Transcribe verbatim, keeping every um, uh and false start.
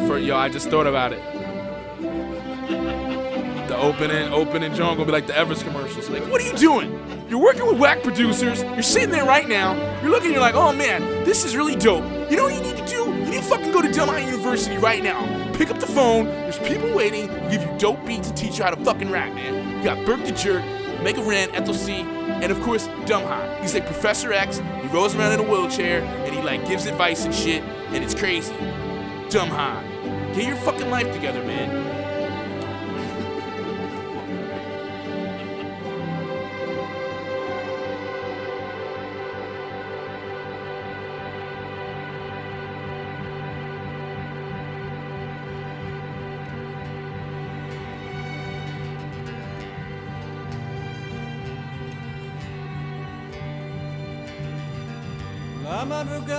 first, yo, I just thought about it. The opening, opening John gonna be like the Everest commercials. Like, what are you doing? You're working with whack producers. You're sitting there right now. You're looking. You're like, oh man, this is really dope. You know what you need to do? You need to fucking go to Dumb High University right now. Pick up the phone. There's people waiting to give you dope beats and teach you how to fucking rap, man. You got Burke the Jerk, Mega Ran, Ethel C, and of course Dumb High. He's like Professor X. He rolls around in a wheelchair and he like gives advice and shit, and it's crazy. Dumb High. Get your fucking life together, man. La madrugada